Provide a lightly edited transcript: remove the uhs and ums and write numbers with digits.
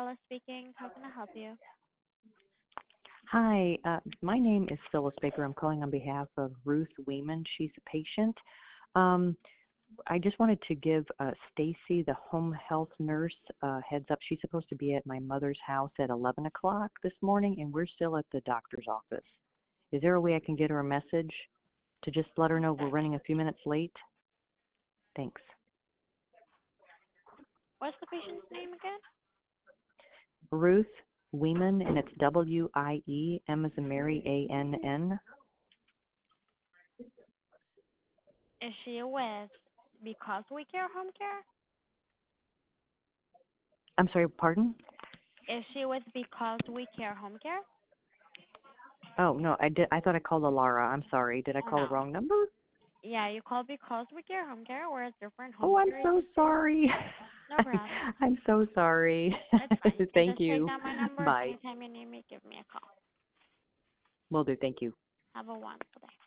Stella speaking. How can I help you? Hi, my name is Phyllis Baker. I'm calling on behalf of Ruth Weeman. She's a patient. Um, I just wanted to give Stacy, the home health nurse, heads up. She's supposed to be at my mother's house at 11 o'clock this morning, and we're still at the doctor's office. Is there a way I can get her a message to just let her know we're running a few minutes late? Thanks. What's the patient's name again? Ruth Weeman, and it's W-I-E, M as in Mary, A-N-N. Is she with Because We Care Home Care? I'm sorry, pardon? Is she with Because We Care Home Care? Oh, no, I thought I called Alara. I'm sorry. Did I call No. the wrong number? Yeah, you called Because We Care Home Care. We're a different home Oh, I'm care so agency. sorry. No problem. I'm so sorry. It's fine. You can Thank just take you. down my number. Bye. Anytime you need me, give me a call. Will do. Thank you. Have a wonderful day.